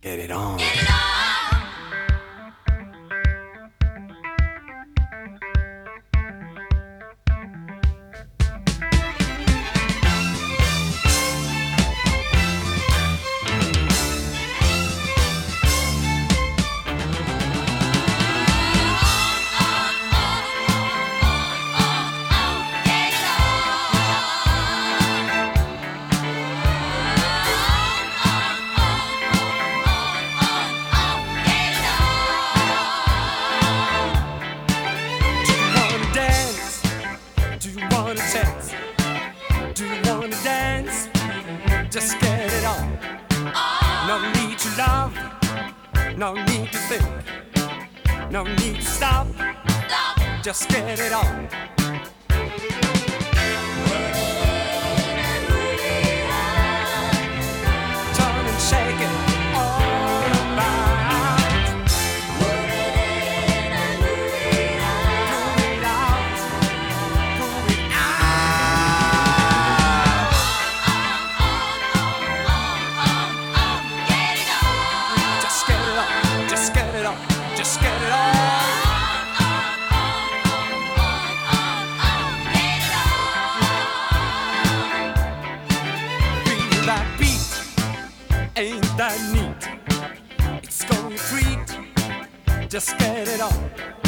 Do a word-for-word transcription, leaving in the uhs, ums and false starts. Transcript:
Get it on. Get it on. Do you wanna dance? Just get it on. No need to love, no need to think, no need to stop. Just get it on. Turn and shake it all about. Move it out, move it out. Just get it on, just get it on, just get it on. That beat, ain't that neat? It's going to treat, just get it on.